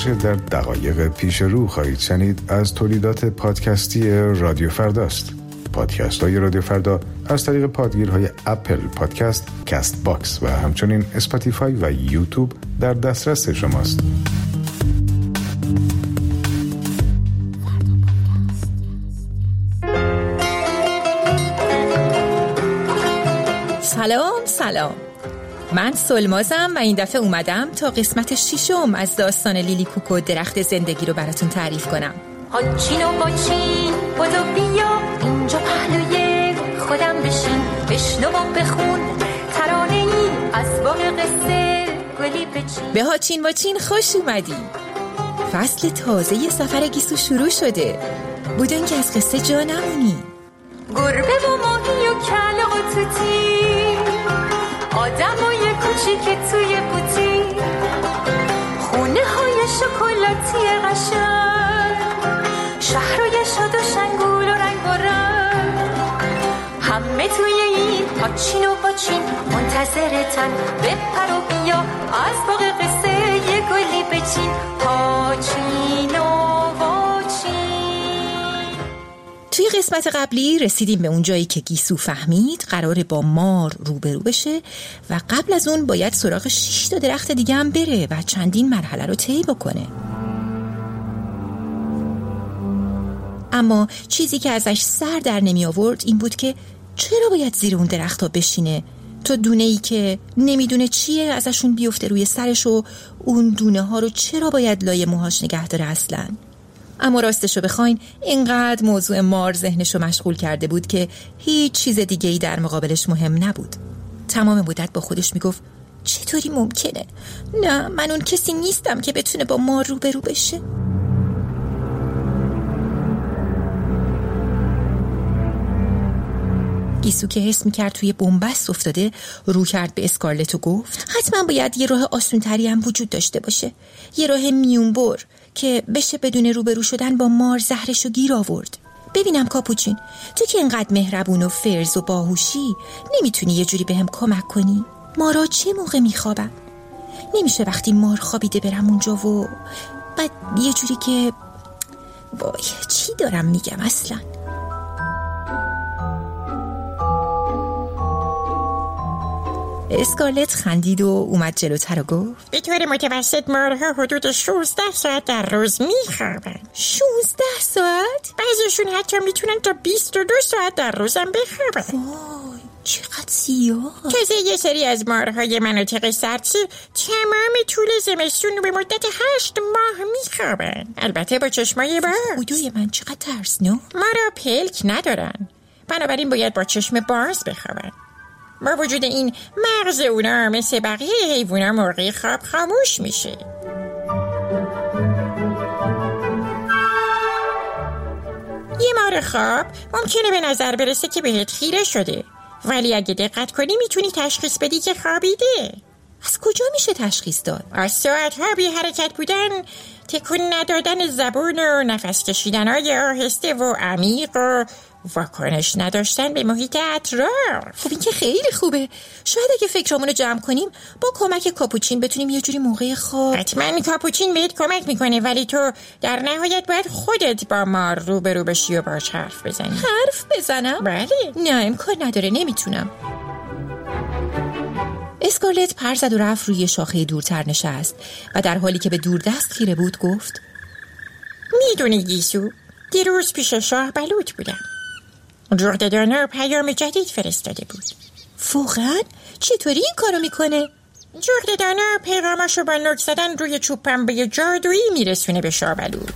آنچه در دقایق پیش رو خواهید شنید از تولیدات پادکستی رادیو فرداست. پادکست های رادیو فردا از طریق پادگیرهای اپل پادکست، کست باکس و همچنین اسپاتیفای و یوتیوب در دسترس شماست. سلام. من سلمازم و این دفعه اومدم تا قسمت 6 از داستان لیلی کوکو درخت زندگی رو براتون تعریف کنم. هاچین و باچین بودو بیا اینجا پهلوی خودم بشنو و بخون ترانه ای از باغ قصه گلی بچین. به هاچین واچین خوش اومدی. فصل تازه سفر گیسو شروع شده. بودن که از قصه جا نمونی. گربه و ماهی و کله و توتی، آدمای کوچیک توی قوطی، خونه های شکلاتی قشنگ، شهرهای شاد و شنگول و رنگ و رنگ، همه توی این هاچین و باچین منتظرتن. بپر و بیا از باغ قصه یه گلی بچین. هاچین و باچین. توی قسمت قبلی رسیدیم به اون جایی که گیسو فهمید قراره با مار روبرو بشه و قبل از اون باید سراغ 6 تا درخت دیگه هم بره و چندین مرحله رو طی بکنه. اما چیزی که ازش سر در نمی آورد این بود که چرا باید زیر اون درخت ها بشینه تا دونه ای که نمیدونه چیه ازشون بیفته روی سرش و اون دونه ها رو چرا باید لای موهاش نگه داره اصلاً. اما راستشو بخواین اینقدر موضوع مار ذهنشو مشغول کرده بود که هیچ چیز دیگه‌ای در مقابلش مهم نبود. تمام مدت با خودش میگفت چطوری ممکنه؟ نه، من اون کسی نیستم که بتونه با مار روبرو بشه. گیسو که حس میکرد توی بنبست افتاده رو کرد به اسکارلت و گفت حتما باید یه راه آسونتری هم وجود داشته باشه، یه راه میونبر که بشه بدون روبرو شدن با مار زهرشو گیر آورد. ببینم کاپوچین، تو که اینقدر مهربون و فرز و باهوشی نمیتونی یه جوری بهم کمک کنی؟ مارا چه موقع میخوابن؟ نمیشه وقتی مار خوابیده برم اونجا و بعد یه جوری که وای چی دارم میگم اصلا؟ اسکارلت خندید و اومد جلوتر و گفت به طور متوسط مارها حدود 16 ساعت در روز میخوابن. 16 ساعت؟ بعضیشون حتی میتونن تا 22 ساعت در روزم بخوابن. وای چقدر زیاد. تازه یه سری از مارهای مناطق سردسیر تمام طول زمستون به مدت 8 ماه میخوابن، البته با چشمای باز. خدای من چقدر ترسناک. مارها پلک ندارن، بنابراین باید با چشم باز بخوابن. با وجود این مغز اونا مثل بقیه حیوونا موقع خواب خاموش میشه. یه مار خواب ممکنه به نظر برسه که بهت خیره شده، ولی اگه دقت کنی میتونی تشخیص بدی که خوابیده. از کجا میشه تشخیص داد؟ از ساعتها بی حرکت بودن، تکون ندادن زبون و نفس کشیدن‌های آهسته و عمیق و واکنش نداشتن به محیط اطراف. خب این که خیلی خوبه. شاید اگه فکرامونو جمع کنیم با کمک کاپوچین بتونیم یه جوری موقع خواب. حتما کاپوچین بهت کمک میکنه، ولی تو در نهایت باید خودت با مار روبرو بشی و باهاش حرف بزنی. حرف بزنم؟ بله. نه امکان نداره، نمیتونم. اسکارلت پر زد و رفت روی شاخه دورتر نشست و در حالی که به دوردست خیره بود گفت میدونی گیسو، دیروز پیش شاه بلوط بودم. جغده‌دانا پیام جدید فرستاده بود. واقعا؟ چطوری این کارو میکنه؟ جغده‌دانا پیغاماشو با نوک زدن روی چوب پنبه جادویی میرسونه به شاه بلوط.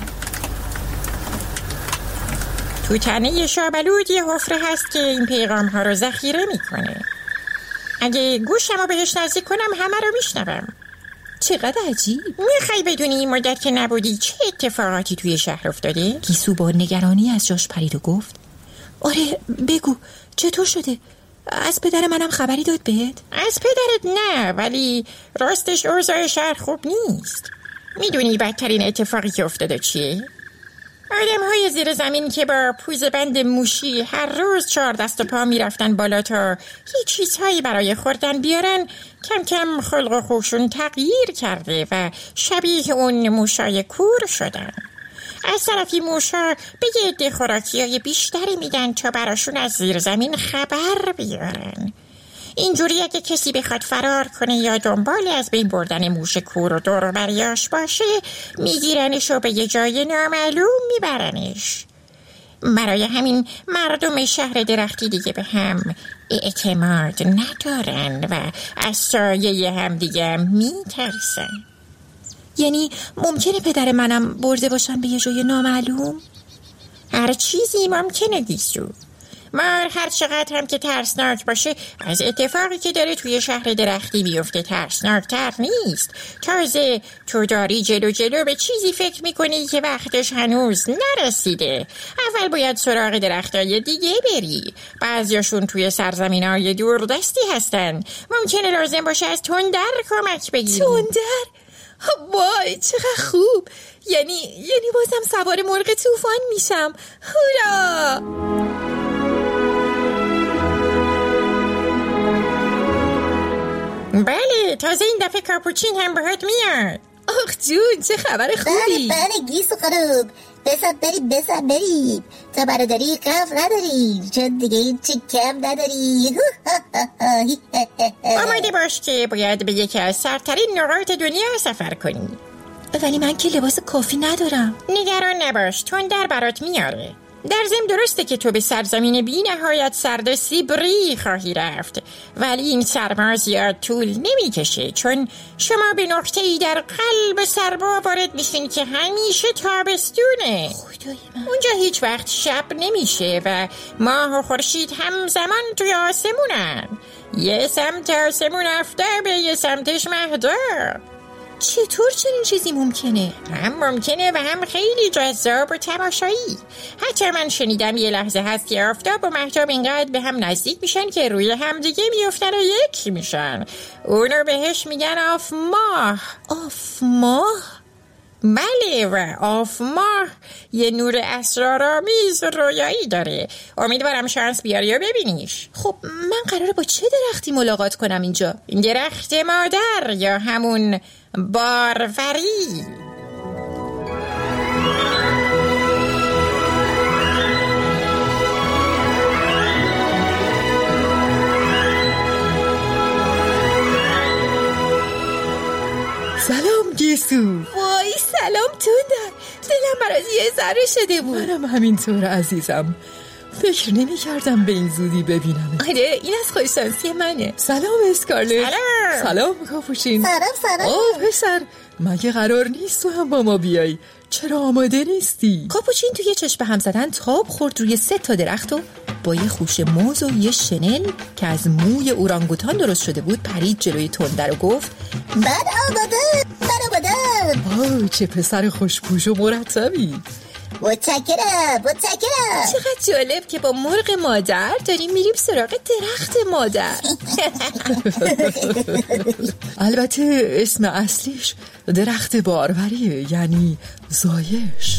تو تنه شاه بلوط یه حفره هست که این پیغام‌ها رو ذخیره میکنه. اگه گوشمو بهش نزدیک کنم همه رو میشنوم. چقدر عجیب. میخوای بدونی این مدت که نبودی چه اتفاقاتی توی شهر افتاده؟ گیسو با نگرانی از جاش پرید و گفت آره بگو چطور شده؟ از پدر منم خبری داد بهت؟ از پدرت نه، ولی راستش اوضاع شهر خوب نیست. میدونی بدترین اتفاقی که افتاده چیه؟ آدم‌های زیر زمین که با پوزبند موشی هر روز 4 دست و پا میرفتن بالا تا هیچ چیزهایی برای خوردن بیارن، کم کم خلق و خوشون تغییر کرده و شبیه اون موشای کور شدن. از طرفی موشا به یه عده خوراکیای بیشتری میدن تا براشون از زیر زمین خبر بیارن. اینجوری اگه کسی بخواد فرار کنه یا دنبال از بین بردن موش کور و دور و بریاش باشه، میگیرنش و به یه جای نامعلوم میبرنش. برای همین مردم شهر درختی دیگه به هم اعتماد ندارن و از سایه هم دیگه میترسن. یعنی ممکنه پدر منم برده باشن به یه جای نامعلوم؟ هر چیزی ممکنه گیسو. ما هر چقدر هم که ترسناک باشه، از اتفاقی که داره توی شهر درختی بیفته ترسناکتر نیست. تازه تو داری جلو به چیزی فکر میکنی که وقتش هنوز نرسیده. اول باید سراغ درختای دیگه بری. بعضیاشون توی سرزمینای دوردستی هستن. ممکنه لازم باشه از تندر کمک بگیری. تندر؟ وای چقدر خوب. یعنی بازم سوار مرغ طوفان میشم. هورا! بله، تازه این دفعه کاپوچین هم باهات میاد. آخ جون چه خبر خوبی. بله گیسو خانوم، بسا بریم تا برادری قف نداریم، چون دیگه این چی کم نداریم. آماده باش که باید به یکی از سرترین نقاط دنیا سفر کنی. ولی من که لباس کافی ندارم. نگران نباش، تندر برات میاره. در ضمن درسته که تو به سرزمین بی نهایت سرد سیبری خواهی رفت، ولی این سرما زیاد طول نمیکشه، چون شما به نقطه‌ای در قلب سرما وارد میشین که همیشه تابستونه. خدای من. اونجا هیچ وقت شب نمیشه و ماه و خورشید همزمان توی آسمونن. یه سمت آسمون آفتابه، یه سمتش مهدار. چطور چنین چیزی ممکنه؟ هم ممکنه و هم خیلی جذاب و تماشایی. حتی من شنیدم یه لحظه هست که آفتاب و مهتاب اینقدر به هم نزدیک میشن که روی هم دیگه میافتن و یک میشن. اونو بهش میگن آف ماه. آف ماه؟ بله، و آف ماه یه نور اسرارآمیز و رویایی داره. امیدوارم شانس بیاری و ببینیش. خب من قراره با چه درختی ملاقات کنم اینجا؟ این درخت مادر یا همون باروری. سلام گیسو. وای سلام تندر، دلم برات یه ذره شده بود. منم همینطور عزیزم، فکر نمی کردم به این زودی ببینم. آره این از خوششانسی منه. سلام اسکارلت. سلام کاپوچین. سلام. پسر، مگه قرار نیست تو هم با ما بیای؟ چرا آماده نیستی؟ کاپوچین توی چشم هم زدن تاب خورد روی 3 تا درخت و با یه خوش موز و یه شنل که از موی اورانگوتان درست شده بود پرید جلوی تندر و گفت من آمادم. چه پسر خوشپوش و مرتبی. متشکرم. چقدر جالب که با مرغ مادر داریم میریم سراغ درخت مادر. البته اسم اصلیش درخت باروریه، یعنی زایش.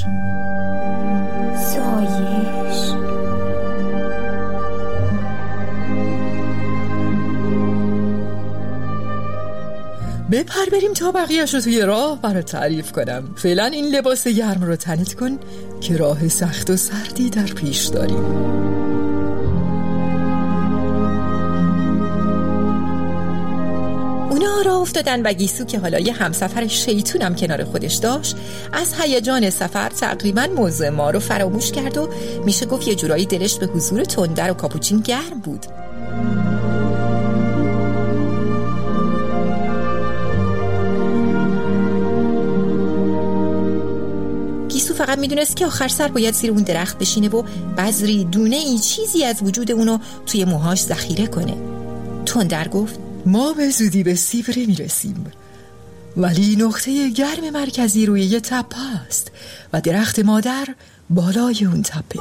بپر بریم تا بقیه‌شو توی راه برات تعریف کنم. فعلا این لباس گرم رو تنت کن که راه سخت و سردی در پیش داریم. اونا راه افتادن و گیسو که حالا یه همسفر شیطونم کنار خودش داشت از هیجان سفر تقریبا موضوع ما رو فراموش کرد و میشه گفت یه جورایی دلش به حضور تندر و کاپوچین گرم بود. گیسو فقط میدونست که آخر سر باید زیر اون درخت بشینه و بذری دونه ای چیزی از وجود اونو توی موهاش ذخیره کنه. تندر گفت ما به زودی به سیبری میرسیم، ولی نقطه گرم مرکزی روی یه تپه است و درخت مادر بالای اون تپه.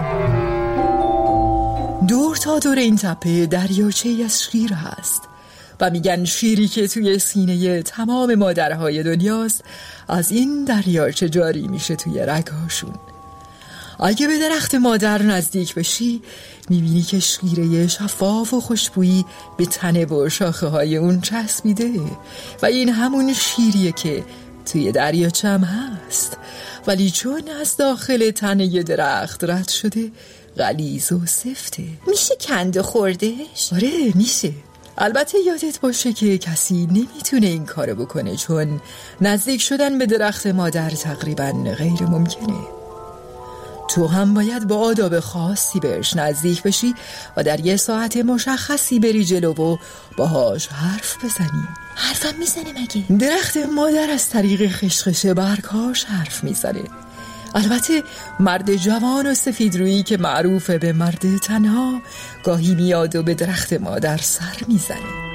دور تا دور این تپه دریاچه‌ای از شیر هست. و میگن شیری که توی سینه تمام مادرهای دنیاست از این دریاچه جاری میشه توی رگهاشون. اگه به درخت مادر نزدیک بشی میبینی که شیره شفاف و خوشبویی به تنه و شاخه های اون چسبیده و این همون شیریه که توی دریاچه هم هست، ولی چون از داخل تنه درخت رد شده غلیظ و سفته. میشه کند خوردش؟ آره میشه. البته یادت باشه که کسی نمیتونه این کارو بکنه، چون نزدیک شدن به درخت مادر تقریبا غیر ممکنه. تو هم باید با آداب خاصی بهش نزدیک بشی و در یه ساعت مشخصی بری جلو و باهاش حرف بزنی. حرفم میزنه مگه؟ درخت مادر از طریق خشخش برگاش حرف میزنه. البته مرد جوان و سفیدرویی که معروفه به مرد تنها گاهی میاد و به درخت مادر سر میزنه.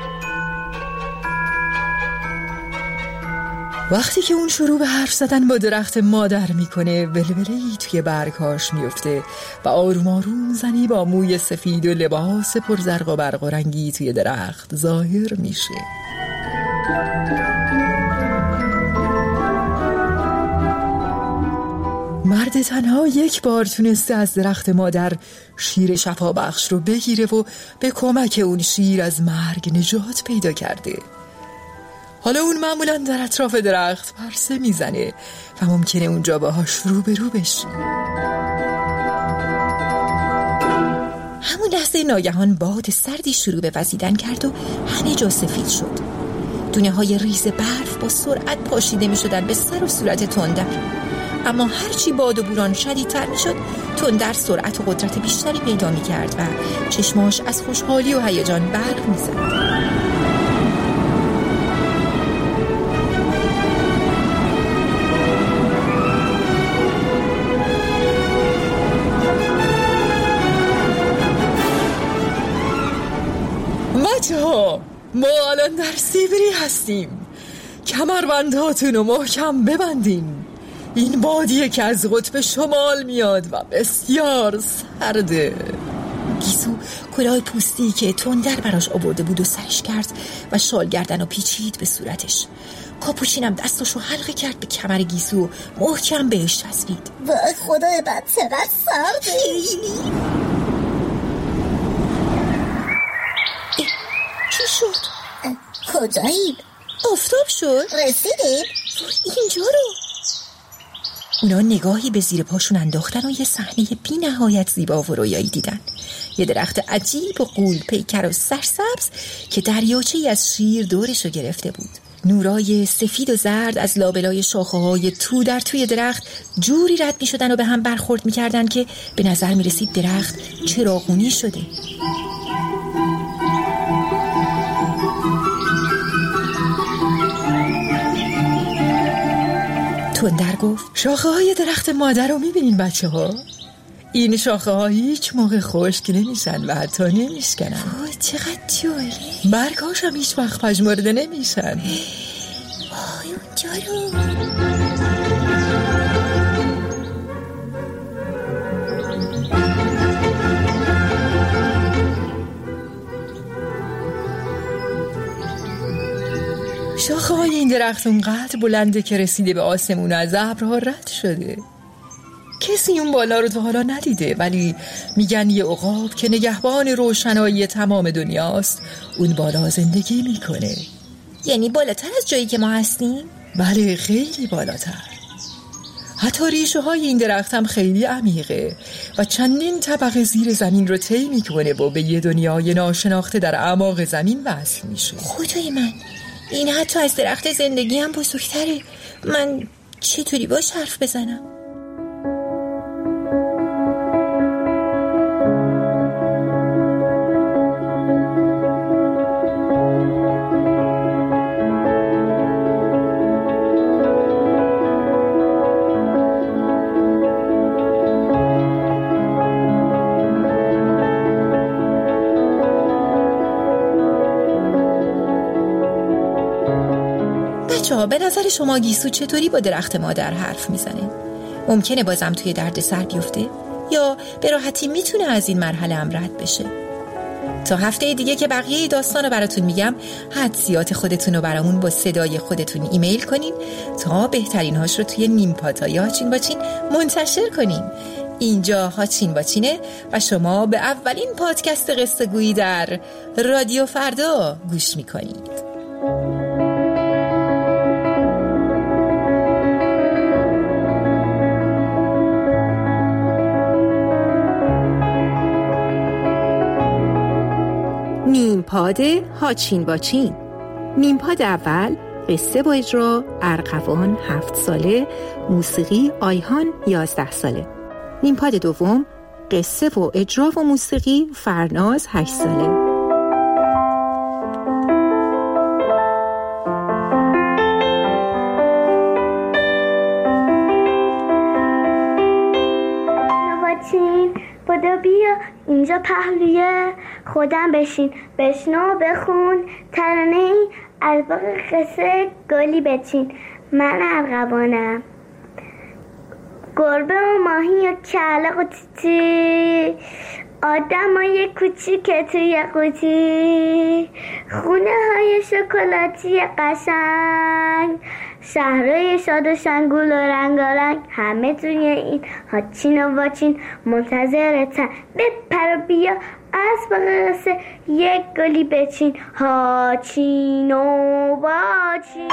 وقتی که اون شروع به حرف زدن با درخت مادر میکنه ولوله‌ای توی برگاش میفته و آروم آروم زنی با موی سفید و لباس پرزرق و برق و رنگی توی درخت ظاهر میشه. مرد تنها یک بار تونسته از درخت مادر شیر شفابخش رو بگیره و به کمک اون شیر از مرگ نجات پیدا کرده. حالا اون معمولاً در اطراف درخت پرسه میزنه و ممکنه اونجا باهاش روبرو بشی. همون لحظه ناگهان باد سردی شروع به وزیدن کرد و همه جا سفید شد. دونه های ریز برف با سرعت پاشیده می شدن به سر و صورت تندر. اما هرچی باد و بوران شدیدتر می شد تندر سرعت و قدرت بیشتری پیدا می کرد و چشماش از خوشحالی و هیجان برق می زد. بچه‌ها ما الان در سیبری هستیم. کمربندهاتون رو محکم ببندین. این بادیه که از قطب شمال میاد و بسیار سرده. گیسو کلاه پوستی که تندر براش آورده بود و سرش کرد و شال گردن و پیچید به صورتش. کاپوچینم دستاشو حلقه کرد به کمر گیسو محکم بهش چسبید. وای خدای بد چقدر سرده. چی شد؟ کجاییم؟ آفتاب شد؟ رسیدیم؟ اینجا رو. اونا نگاهی به زیر پاشون انداختن و یه صحنه بی نهایت زیبا و رویایی دیدن. یه درخت عجیب و غول پیکر و سرسبز که دریاچه‌ای از شیر دورشو گرفته بود. نورای سفید و زرد از لابلای شاخه‌های تو در توی درخت جوری رد می‌شدن و به هم برخورد می‌کردن که به نظر می‌رسید درخت چراغونی شده. تندر گفت شاخه های درخت مادر رو میبینین بچه ها؟ این شاخه ها هیچ موقع خشک نمیشن و حتی نمیشکنن. وای چقدر جالب. برگاش هم هیچ وقت پژمرده نمیشن. وای اونجا رو. شاخه های این درخت اونقدر بلنده که رسیده به آسمون و از ابرها رد شده. کسی اون بالا رو تا حالا ندیده، ولی میگن یه عقاب که نگهبان روشنایی تمام دنیاست اون بالا زندگی میکنه. یعنی بالاتر از جایی که ما هستیم؟ بله خیلی بالاتر. حتی ریشه های این درخت هم خیلی عمیقه و چندین طبقه زیر زمین رو طی میکنه و به یه دنیای ناشناخته در اعماق زمین وصل میشه. خدای من، این حتی از درخت زندگی هم بزرگتره. من چطوری باش حرف بزنم؟ به نظر شما گیسو چطوری با درخت مادر حرف میزنه؟ ممکنه بازم توی درد سر بیفته؟ یا به راحتی میتونه از این مرحله هم رد بشه؟ تا هفته دیگه که بقیه داستان رو براتون میگم، حدسیات خودتون رو برامون با صدای خودتون ایمیل کنین تا بهترین هاش رو توی نیمپاتای هاچین باچین منتشر کنین. اینجا هاچین باچینه و شما به اولین پادکست قصه گویی در رادیو فردا گوش میکنید. نیمپاد هاچین باچین. نیمپاد اول، قصه با اجرا ارغوان 7 ساله، موسیقی آیهان 11 ساله. نیمپاد دوم، قصه و اجرا و موسیقی فرناز 8 ساله. بودو بیا اینجا پهلوی خودم بشین، بشنو بخون ترانه ای از باغ قصه گلی بچین. من ارغوانم، گربه و ماهی و کله و تیتی، آدم های کوچیک توی قوطی، خونه های شکلاتی قشنگ، شهرهای شاد و شنگول و رنگارنگ، همه توی این هاچین و واچین منتظرتن. بپر و بیا از باغ قصه یک گلی بچین، هاچین و واچین.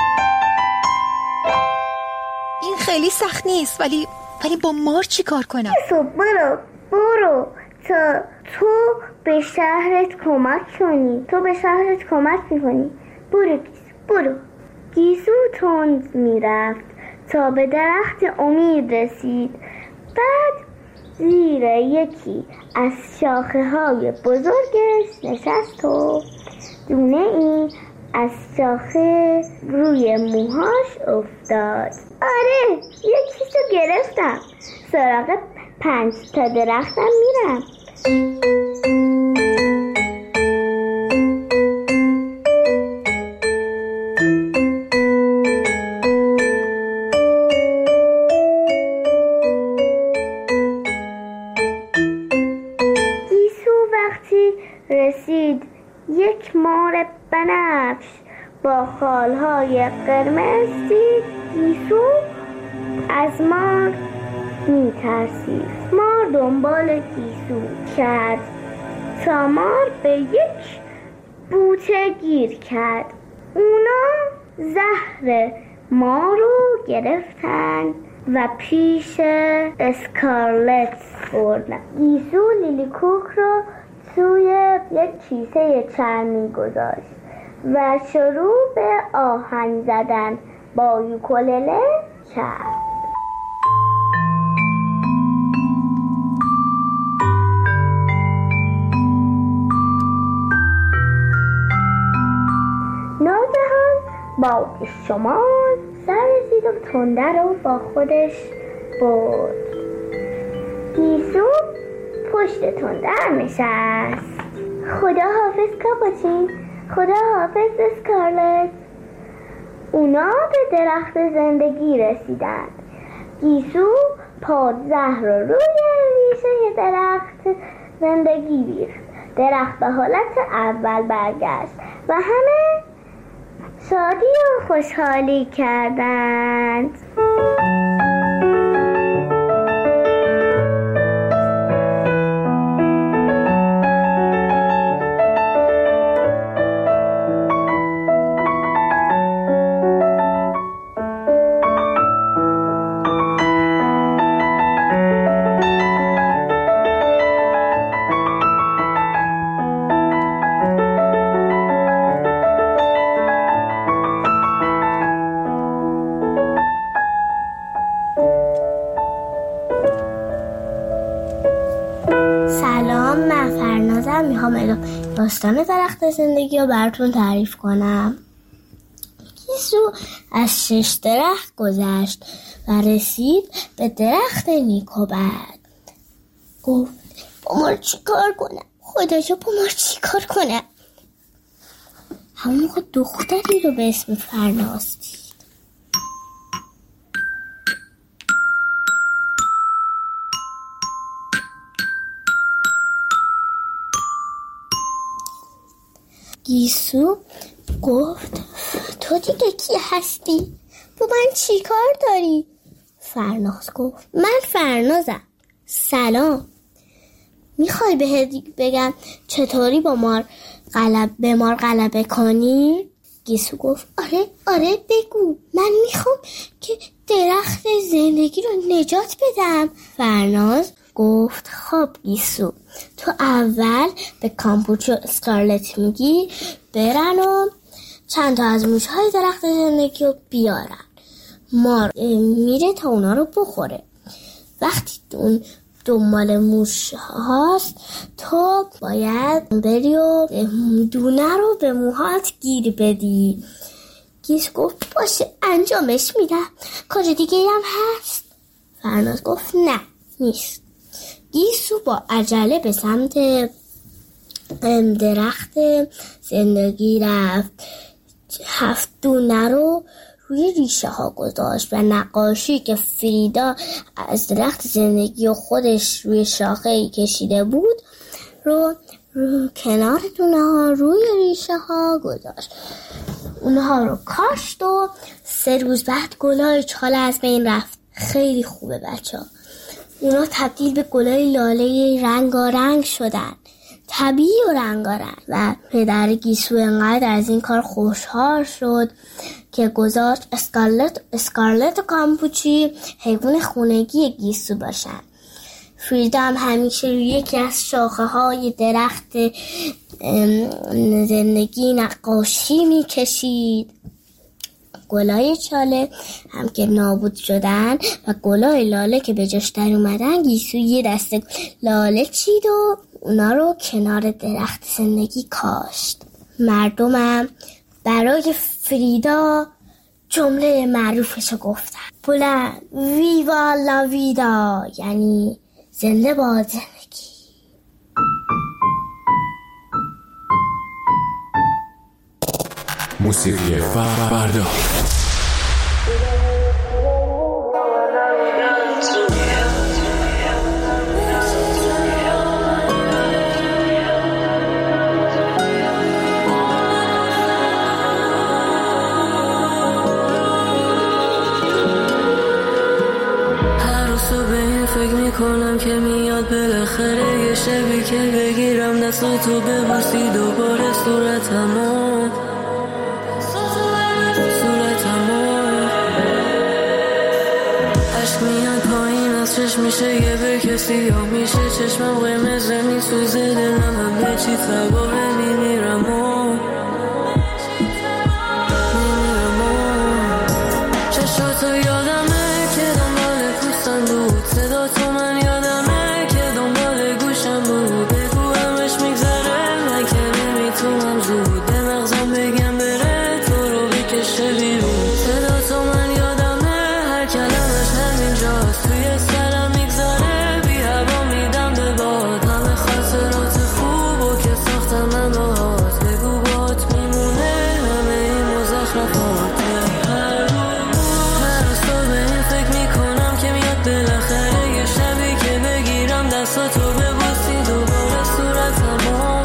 این خیلی سخت نیست، ولی با مار چی کار کنم؟ برو تا تو به شهرت کمک کنی. تو به شهرت کمک میکنی. برو. گیسو تند میرفت تا به درخت امید رسید. بعد زیر یکی از شاخه های بزرگش نشست و دونه ای از شاخه روی موهاش افتاد. آره، یکیشو گرفتم. سراغ 5 تا درختم میرم. گیسو وقتی رسید یک مار بنفش با خالهای قرمز دید. گیسو از مار میترسید. مار دنبال گیسو کرد تا مار به یک بوته گیر کرد. اونا زهر مار رو گرفتن و پیش اسکارلت بردن. گیسو لیلی کوک رو توی یک کیسه چرمی گذاشت و شروع به آهنگ زدن با یوکولله کرد. ناگهان باد شمال سر رسید و تنده رو با خودش برد. گیسو پشت تندر نشست. خدا حافظ کاپوچین، خدا حافظ اسکارلت. اونا به درخت زندگی رسیدن. گیسو پادزهر رو روی ریشه درخت زندگی ریخت. درخت به حالت اول برگشت و همه شادی و خوشحالی کردند. میخوام داستان درخت زندگی رو براتون تعریف کنم. گیسو از 6 درخت گذشت و رسید به درخت نیکوبد. گفت با ما چی کار کنم؟ خدایا با ما چی کار کنم؟ همون موقع دختری رو به اسم فرناز دید. گیسو گفت تو دیگه کی هستی؟ با من چی کار داری؟ فرناز گفت من فرنازم. سلام، میخوای بهت بگم چطوری به مار غلبه کنی؟ گیسو گفت آره بگو، من میخوام که درخت زندگی رو نجات بدم. فرناز گفت خب گیسو، تو اول به کامپوچ و اسکارلت میگی برن و چند تا از موشهای درخت زندگی رو بیارن. مار میره تا اونا رو بخوره. وقتی اون دنبال موش هاست تو باید بری و دونه رو به موهات گیر بدی. گیس گفت باشه انجامش میدم. کار دیگه هم هست؟ فرناز گفت نه نیست. گیسو با عجله به سمت درخت زندگی رفت. 7 دونه رو روی ریشه ها گذاشت و نقاشی که فریدا از درخت زندگی و خودش روی شاخه‌ای کشیده بود رو کنار دونه ها روی ریشه ها گذاشت. اونها رو کاشت و 3 روز بعد گلای چاله از بین رفت. خیلی خوبه بچه ها. اونا تبدیل به گلای لاله رنگارنگ شدن، طبیعی و رنگارنگ. و پدر گیسو انقدر از این کار خوشحال شد که گذاشت اسکارلت و کامپوچی حیوان خونگی گیسو باشن. فریدا هم همیشه روی یکی از شاخه های درخت زندگی نقاشی میکشید. گلای چاله هم که نابود شدن و گلای لاله که به جاش در اومدن، گیسو یه دسته لاله چید و اونا رو کنار درخت زندگی کاشت. مردمم برای فریدا جمله معروفشو گفتن بلند ویوا لا ویدا، یعنی زنده باد زندگی. موسیقی فردا. فکر میکنم که میاد بالاخره یه شبی که بگیرم دستاتو ببوسی دوباره صورتمو عشق میاد پایین از چشم میشه یه برکه سیاه میشه چشمم قرمز میسوزه دلم همه چی تباهه میمیرم چشاتو یادمه که دنبال پوستم بود صدا تو من یادمه که دنبال گوشم بود بگو همش میگذره من که نمیتونم زود به مغزم بگم بره تو رو بکشه بیرون صدا تو من یادمه هر کلمش همینجاست توی سرم میگذره بی هوا میدم به باد همه خاطرات خوب و که ساختم من باهات بگو باهات میمونه همه این مزخرفات بالاخره یه شبی که بگیرم دستاتو ببوسی دوباره صورتمو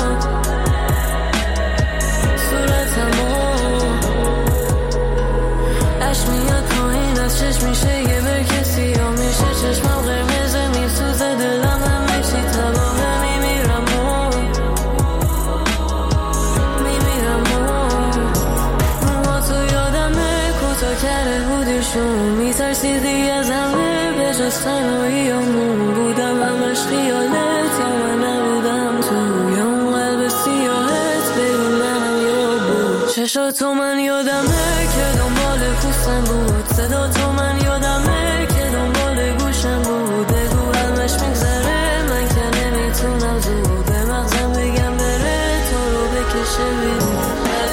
عشق میاد پایین از چشم میشه یه برکه سیاه میشه چشمم قرمزه میسوزه دلم همه چی تباهه میمیرم موها تو یادمه کوتا کرده بودیشون میترسیدی از همه جز تنهاییامون بودم همش خیالت یا من نبودم تو یا اون قلب سیاهت بیرون منم یا بود چشاتو من یادمه که دنبال پوستم بود صدا تو من یادمه که دنبال گوشم بود بگو همش میگذره من که نمیتونم زود به مغزم بگم بره تو رو بکشه بیرون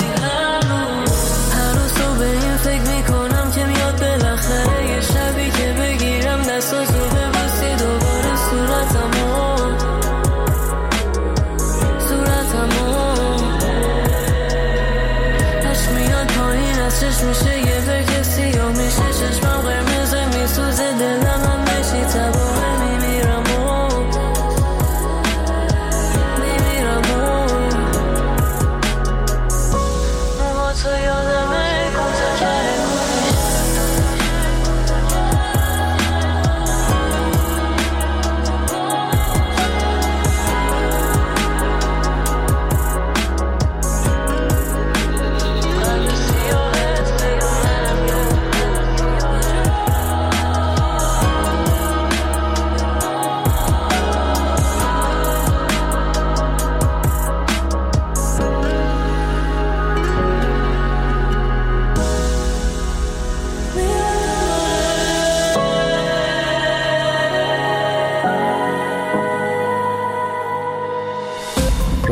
هر روز تو به این فکر میکنم که میاد بالاخره یه شبی که بگیرم دستاتو ببوسی دوباره صورتمو عشق میاد پایین از چشم میشه یه برکه سیاه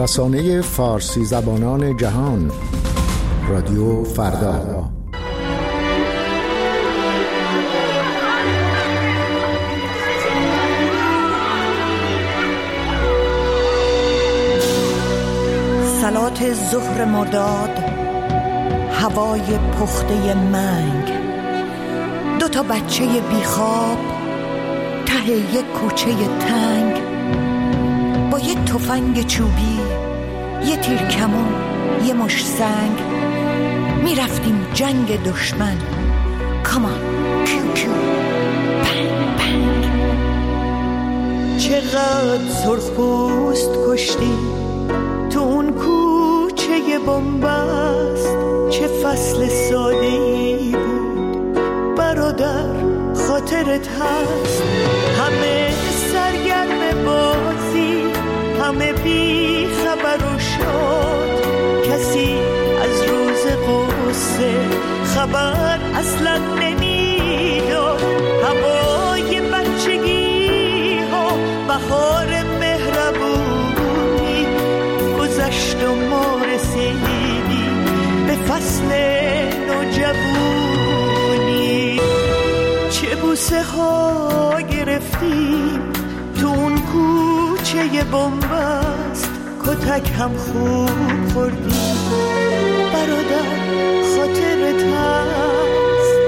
رسانه فارسی زبانان جهان، رادیو فردا. صلات ظهر مرداد، هوای پخته منگ، 2 بچه بیخواب ته یک کوچه تنگ، با یه تفنگ چوبی، یه تیر کمون، یه مش سنگ، میرفتیم جنگ دشمن. کامان پیو پیو پنگ پنگ. چقدر سرخپوست کشتی تو اون کوچه بنبست، چه فصل ساده‌ای بود برادر، خاطرت هست؟ همه سرگرم بازی، همه بی خبر و شاد، کسی از روز قصه خبر اصلا نمیداد. هوای بچگی ها، بهار مهربونی گذشت و ما رسیدیم به فصل نوجوانی. چه بوسه ها گرفتیم تو اون کوچه بنبست، کتک هم خوب خوردیم برادر، خاطرت هست؟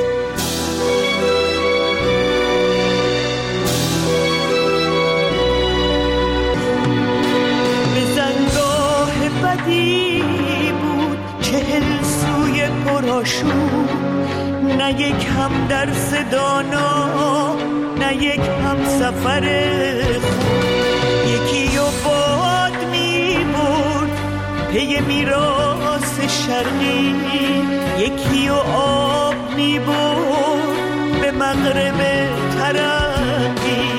به زنگاه بدی بود 40 سوی پرآشوب، نه یک هم درس دانا، نه یک هم سفر خوب. یکی و باد می برد پی میراث شرقی، یکی و آب می برد به مغرب ترقی.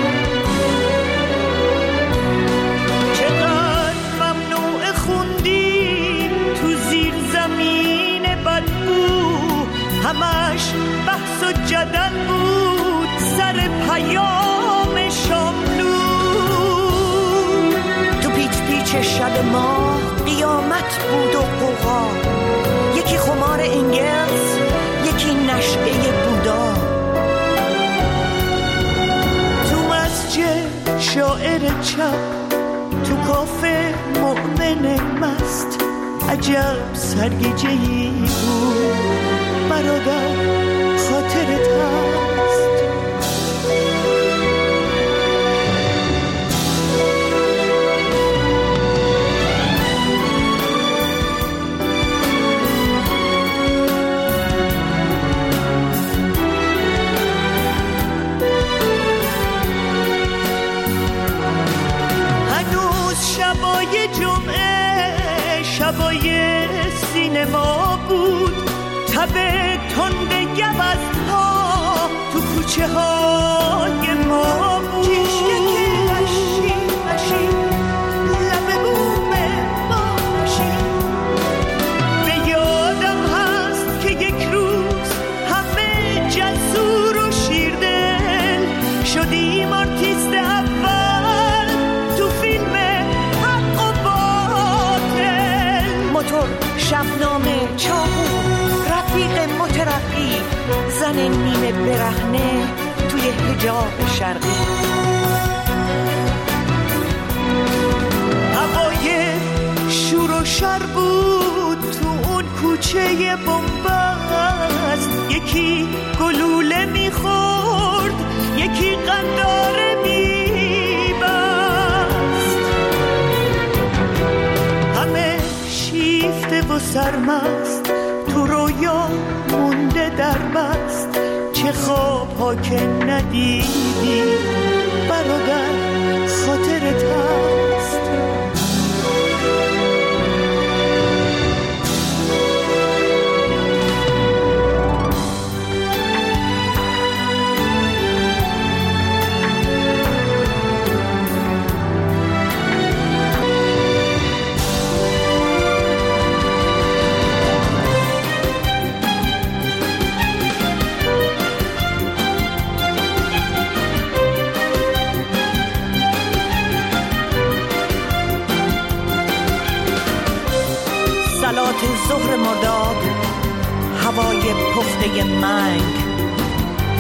چقدر ممنوع خوندیم تو زیر زمین بدبو، همش بحث و جدل بود سر پیام شاملو. تو پیچ پیچ شب ما قیامت بود و قوقا، یکی خمار انگلز، یکی نشعه بودا. تو مسجد شاعر چپ، تو کافه مؤمن مست، عجب سرگیجه‌ای بود برادر، خاطرت هست؟ هنوز شبای جمعه، شبای سینما بود، تب تند گوزها تو کوچه های ما بود. چشمه مشی مشی لب بومه ماشی. به یادم هست که یک روز همه جسور و شیردل شدیم آرتیست اول تو فیلم حق و باطل. موتور، شبنامه، چاقو، رفیق مترقی، زن نیمه برهنه توی حجاب شرقی. هوای شور و شر بود تو اون کوچه بنبست، یکی گلوله میخورد، یکی قنداره میبست. همه شیفته و سرمست تو رویا مونده در بست، چه خواب ها که ندیدی برادر، خاطرت هست؟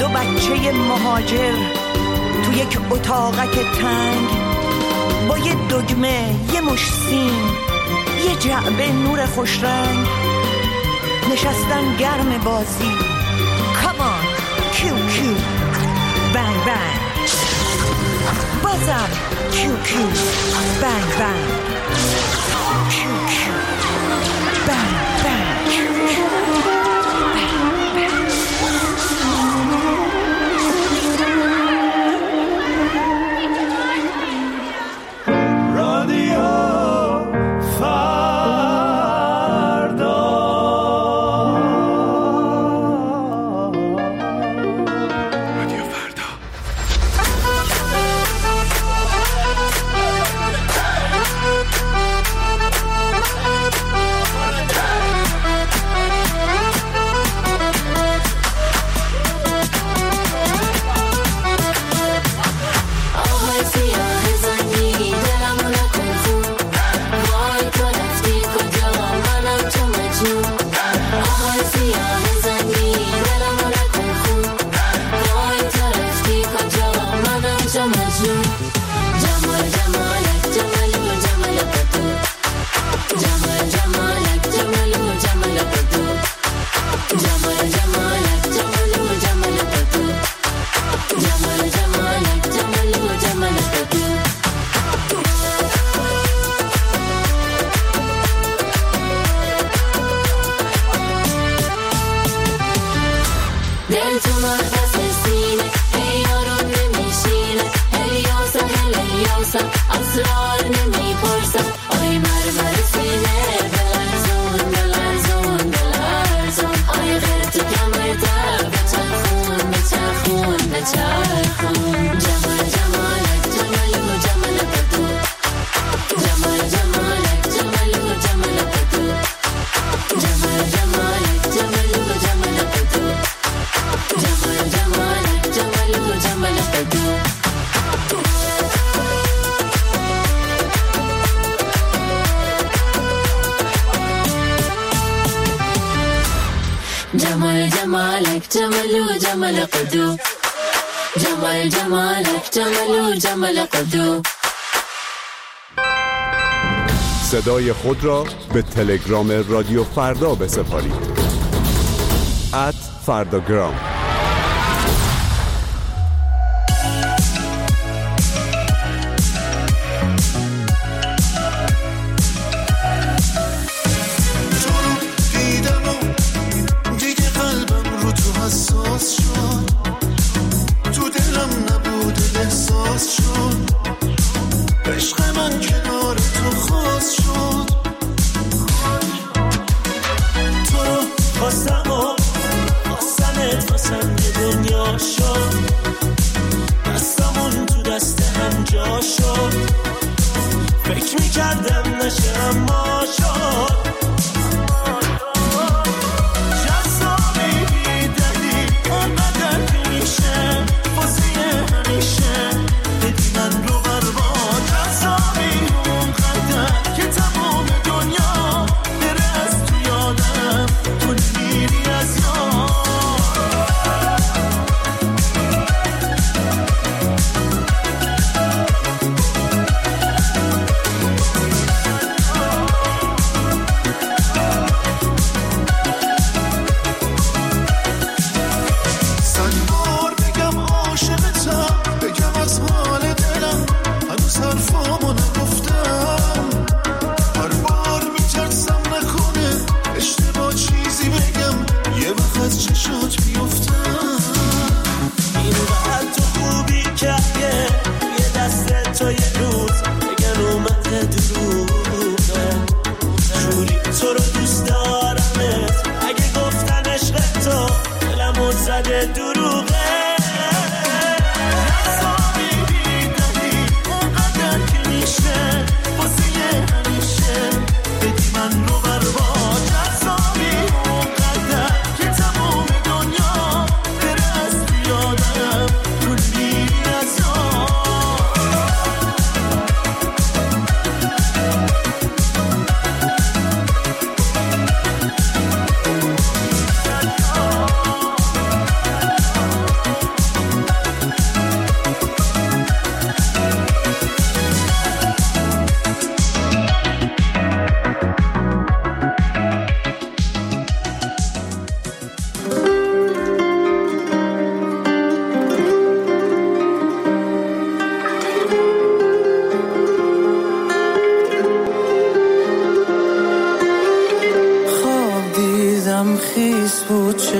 دو بچه مهاجر تو یک اتاقک تنگ با یه دگمه، یه مش سیم، یه جعبه نور خوشرنگ نشستن گرم بازی. کامان کیو کیو بنگ بنگ، بازم کیو کیو بنگ بنگ، کیو کیو بنگ بنگ، کیو کیو جمال جمالك جمل جمل قدو، جمال جمالك جمل جمل قدو. صدای خود را به تلگرام رادیو فردا بسپارید. @فرداگرام.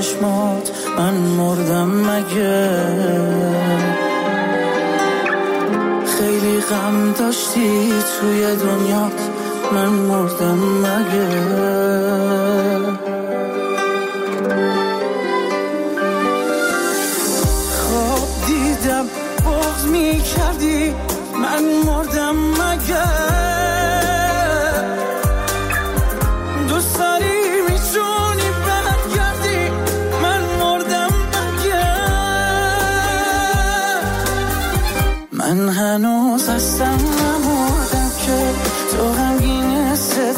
چشمات من مردم مگه؟ خیلی غم داشتی توی دنیات من مردم مگه؟ خواب دیدم بغض می کردی من مردم مگه؟ دوست داری میتونی برگردی من مردم مگه؟ من هنوز هستم نمردم که تو غمگین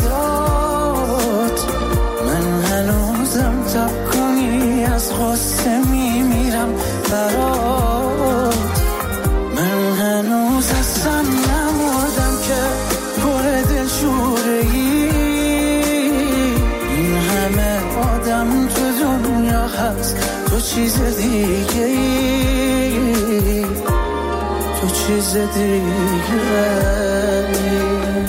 صدات، من هنوزم تب کنی از غصه میمیرم برات، من هنوز هستم نمردم که پر دلشوره‌ای، این همه آدم تو دنیا هست تو چیز دیگه ای، تو چیز دیگه ای.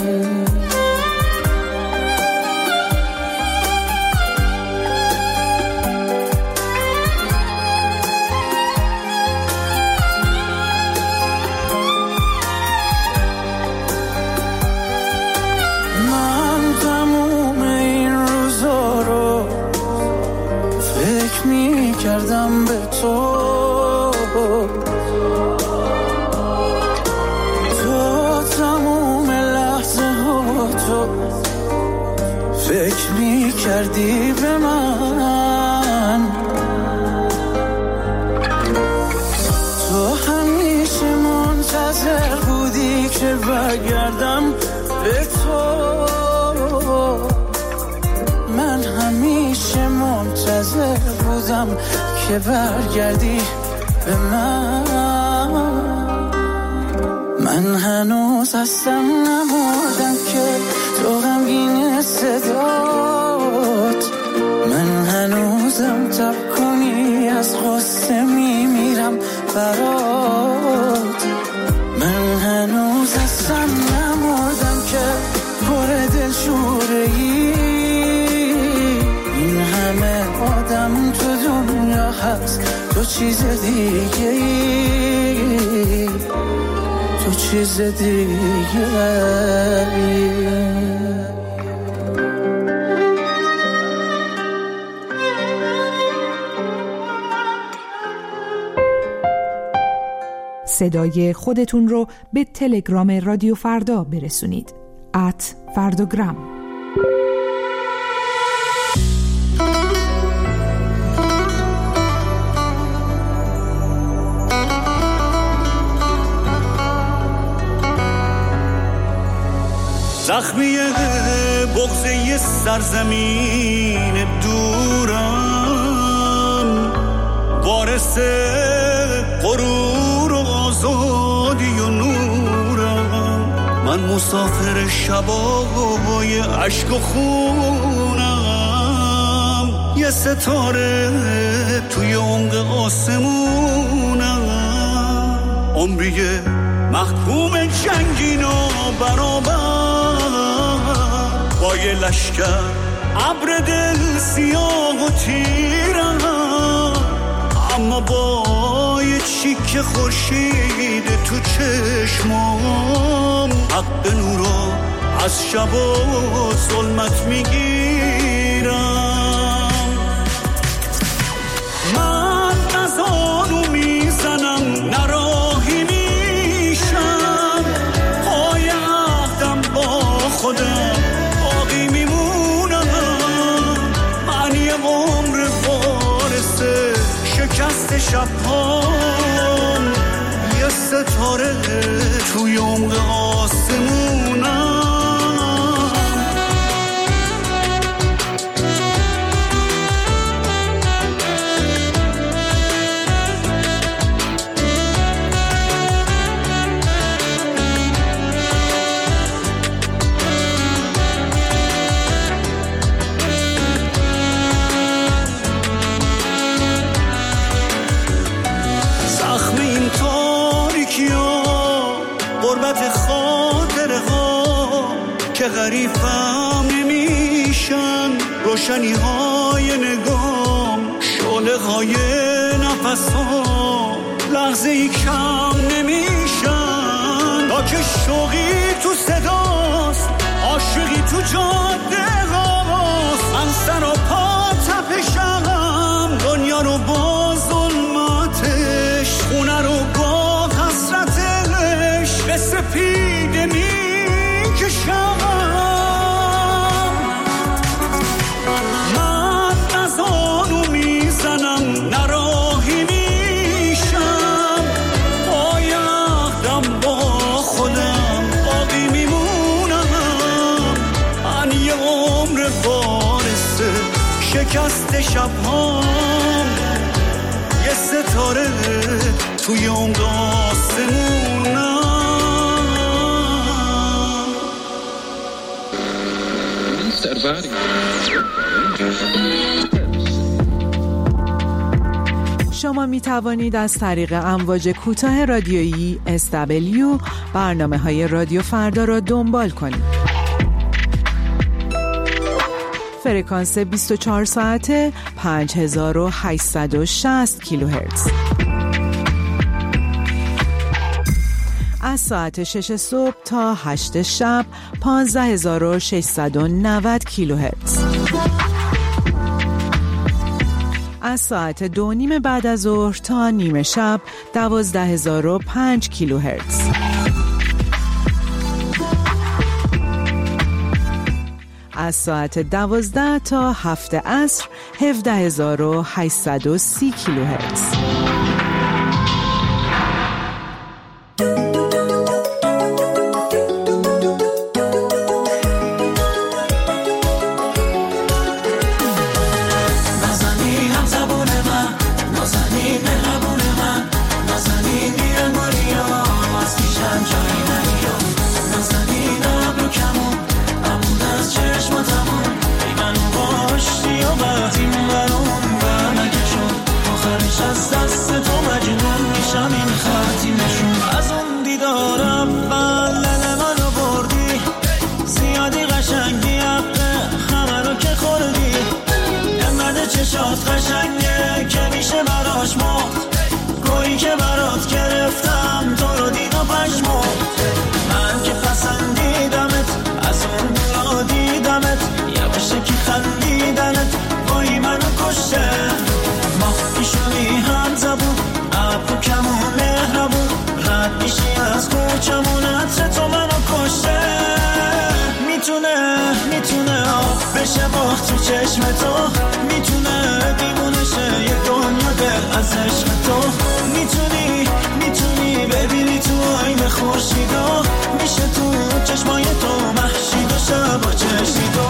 کردم به تو تموم لحظه ها تو فکر می کردی به من، تو همیشه منتظر بودی که برگردم به تو، من همیشه منتظر بودم که برگردی به من، من هنوز هستم نمردم که تو غمگین صدات، من هنوزم تب کنی از غصه میمیرم برات، من هنوز هستم نمردم که پر دلشوره‌ای، این همه آدم تو دنیا هست تو چیز دیگه ای، تو چیز دیگه ای. صدای خودتون رو به تلگرام رادیو فردا برسونید @فرداگرام. زخمی بغضه سرزمین دورم، وارث غرور و آزادی و نورم، من مسافر شبای عشق و خونم، یه ستاره توی عمق آسمونم، عمری محکوم جنگین و برابر با یه لشکر ابر دل سیاه و تیرم، اما با یه چیک خورشید تو چشمام حق نورو از شب و ظلمت میگیرم، من نزانو میزنم نراهی میشم، پای عهدم با خودم باقی میمونم، من یه عمر وارث شکست شبهام، یه ستاره توی عمق آسمونم. که غریبم نمیشن روشنی های نگام، صدای نفسام لحظه ای کم نمیشن. تا که شوقی تو صداست، عاشقی تو جاده هاست. من سر و پا تپشم، دنیا رو با ظلمتش، خونه رو با حسرتش به سپیده میکشم. من نزانو میزنم، نراهی میشم، پایدم با خودم باقی میمونم. من یه عمر وارث شکست شبهام، یه ستاره توی عمق آسمونم. شما می توانید از طریق امواج کوتاه رادیویی SW برنامه‌های رادیو فردا را دنبال کنید. فرکانس 24 ساعته 5860 کیلوهرتز. از ساعت 6 صبح تا 8 شب 15690 کیلوهرتز. از ساعت 2:30 بعد از ظهر تا نیمه شب 12005 کیلوهرتز. از ساعت 12 تا 7 عصر 17830 کیلوهرتز. قشنگه که میشه براش مخت، گویی که برات گرفتم تو رو دید و پشمخت. من که پسندیدمت، از اون دورا دیدمت، یواشه که خندیدنت وای منو کشته. ما پیشونی هم زبون، ابرو کمون مهربون، رد میشی از کوچمون، عطر تو منو کشته. میتونه آب بشه باخت تو چشم تو، میتونه دیوونه شه یه دنیا دل از عشق تو. میتونی ببینی تو آینه خورشیدو، میشه تو چشمای تو محشید و شبا چشیدو.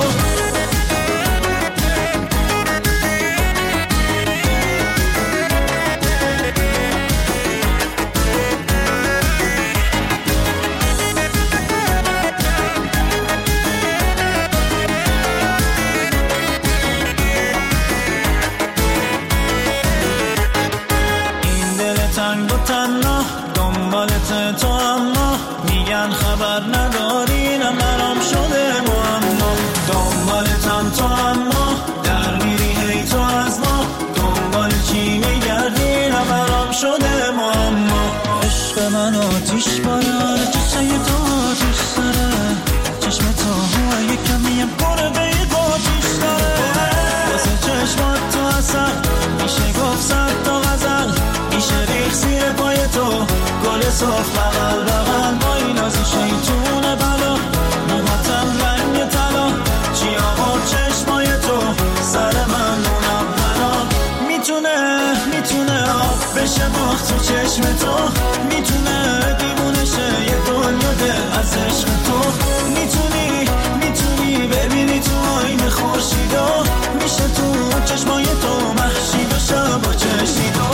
تو اما میگن خبر نداری، نمرام شده معما. دنبالتم تو اما در میری هی تو از ما، دنبال چی میگردی نمرام شده معما. عشق من آتیش باره، چشای تو آتیش داره، چشم تو هوا یکمیم پره به یک آتیش داره. واسه چشمات تو اصل میشه گفت صد تا غزل، میشه ریخ زیر پای تو گل صاف بغل بغل. با این از شیطون بلا موهاتم رنگ طلا، چی آقا چشمای تو سر من اونم بلا. میتونه آب بشه باخت تو چشم تو، میتونه دیوونه شه یه دنیا دل از عشق تو. میتونی ببینی تو آینه خورشیدو، میشه تو چشمای تو محشید و شبا چشیدو.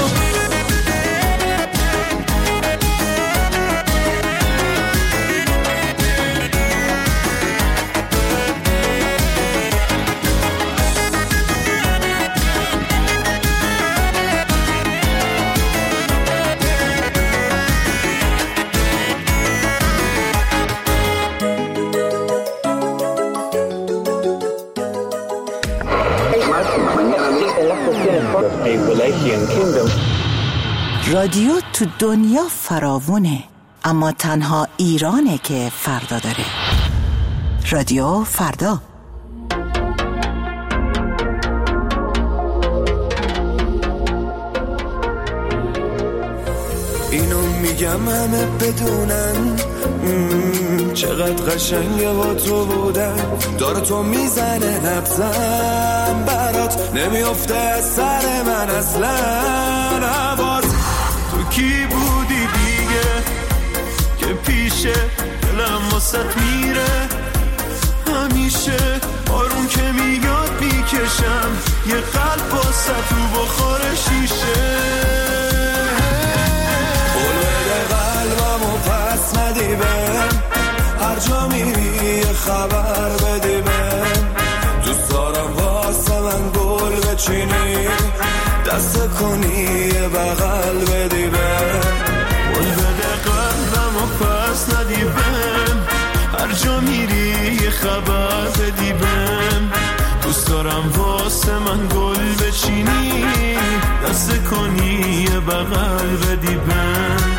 A relationship رادیو تو دنیا فراوونه، اما تنها ایرانه که فردا داره. رادیو فردا. اینو میگم همه بدونن چقدر قشنگه با تو بودن. داره تو میزنه نبزم برات نمیافته از سر من اصلا. حواس تو کی بودی دیگه که پیشه دلم واسط میره همیشه. آروم که میاد میکشم یه قلب واسط تو بخار شیشه. قلبمو پس ندی بهم، هر جا میری یه خبر بدی بهم. دوست دارم واسه من گل بچینی، دست کنی یه بغل بدی بهم. گل بده قلبمو پس ندی بهم، هر جا میری یه خبر بدی بهم. دوست دارم واسه من گل بچینی، دست کنی یه بغل بدی بهم.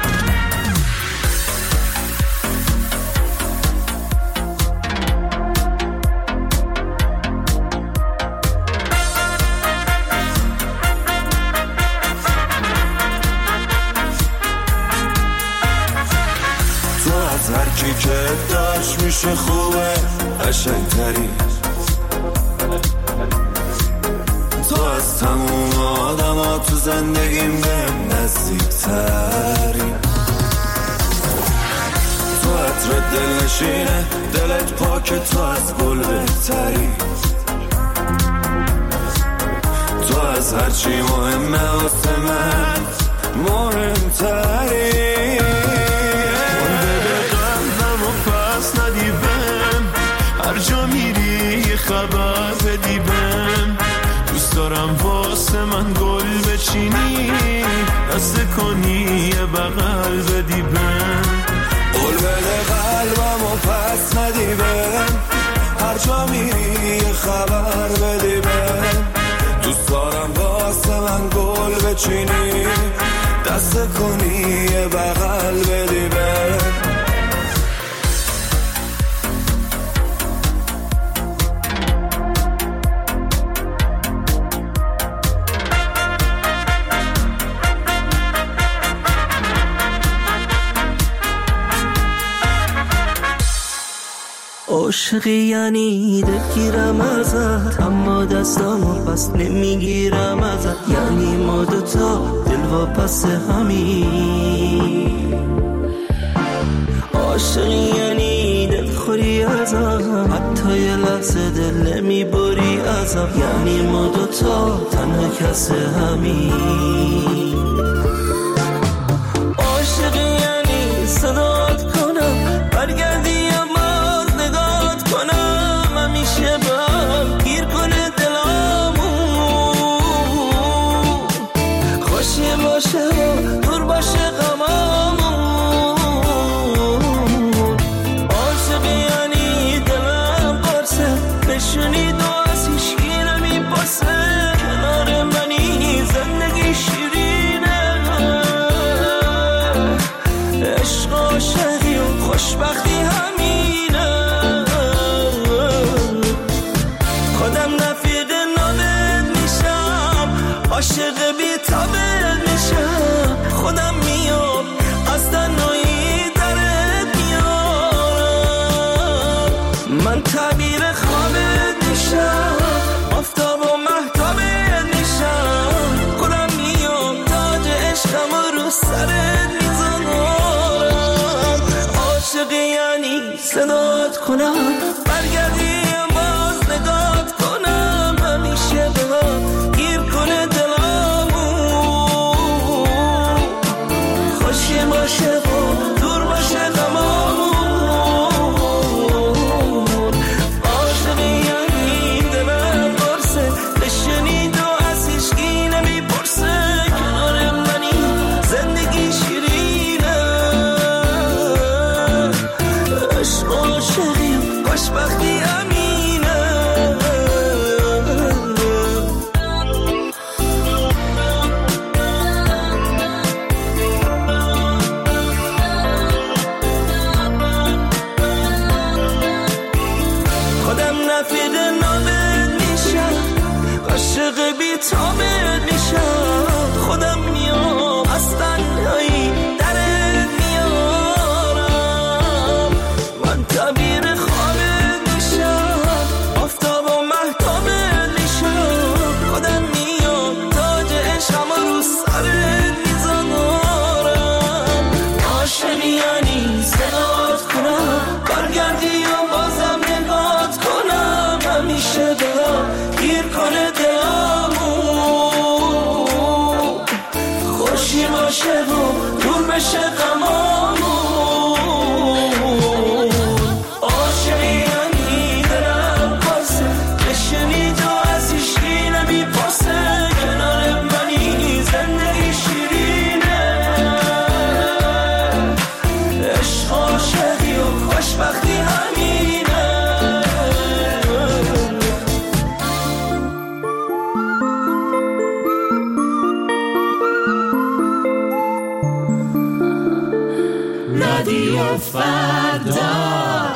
هرکی که داشت میشه خوبه قشنگتری. تو از تموم آدم ها تو زندگیم بهم نزدیکتری. تو عطر دل نشینه دلت پاک، تو از گل بهتری. تو از هرچی مهمه واسه من مهمتری. هر جا میری یه خبر بدی بهم. دوست دارم واسه من گل بچینی، دست کنی یه بغل بدی بهم. قول بده قلبمو پس ندی بهم، هر جا میری یه خبر بدی بهم. دوست دارم واسه من گل بچینی، دست کنی یه بغل بدی بهم. عاشقی یعنی دلگیرم ازت، اما دستامو پس نمیگیرم ازت. یعنی ما دوتا دل و پس همین. عاشقی یعنی دلخوری ازم، حتی یه لحظه دل نمیبری ازم. یعنی ما دوتا تنها کس همین. عاشقی یعنی صدات کنم برگردی همیشه با گیر کنه دلامو، خوشی باشه و دور باشه غمامون. عاشقی یعنی دلم قرصه بشونی دو از هیچکی نمیپرسه. کنار منی زندگی شیرینه، عشق عاشقی و خوشبختی همینه. عاشق بی تابت میشم، خودم میام از تنهایی درت میارم. من تعبیر خوابت میشم، آفتاب و مهتابت میشم. خودم میام تاج عشقم رو سرت میذارم. عاشق یعنی صدات کنم برگردی باز نگات کنم. همیشه به هم گیر کنه باشه و دور باشه غمامون. عاشقی یعنی دلم قرصه بشنید و از هیچکی نمیپرسه. کنار منی زندگی شیرینه، عشق عاشقی باشه و دور بشه غمامون. عاشقی یعنی دلم پاسه بشنید و از ایشکی نمیپاسه، کنار منی زندگی شیرینه. عشق عاشقی و خوشبختی همینه. رادیو فردا.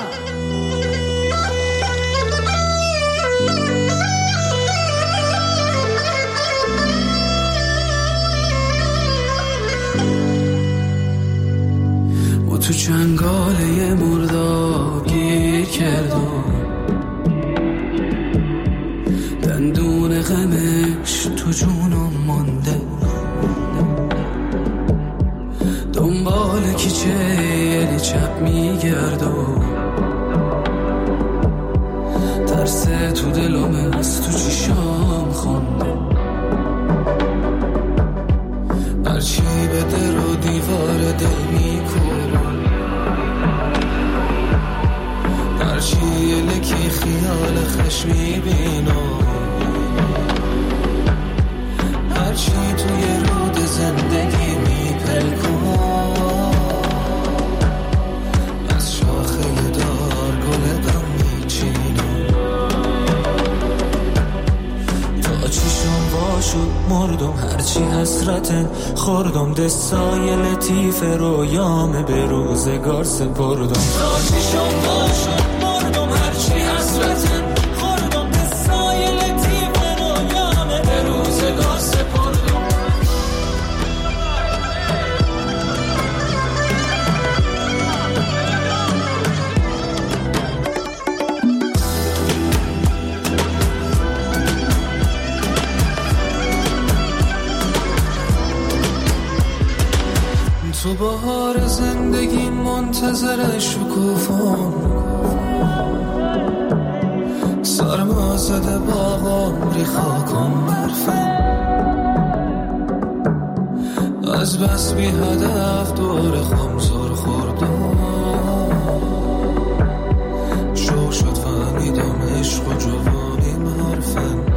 و تو چنگاله مرداب گیر کرد و دندون غمش تو جونم مانده. دنبال کیچه چپ میگرد و ترس تو دلم از تو چیشام خونده. هرچی به در و دیوار دل میکنه، هرچی لکی خیال خش میبینم، هرچی توی رود زندگی میپلکم، از شاخه دار گل غم میچینم. تا چیشم واشد مردم، هرچی حسرتن خوردم، دستای لطیف رویام به روزگار سپردم. تا چیشم واشد مردم، هرچی حسرتن خوردم، دستای لطیف رویام به روزگار سپردم. تو بهار زندگی منتظر شکوفام، سرما زده باغام ری خاکم برفم، از بس بی هدف دور خم زور خوردم. شوق شد فهمیدم عشق و جوانیم حرفم،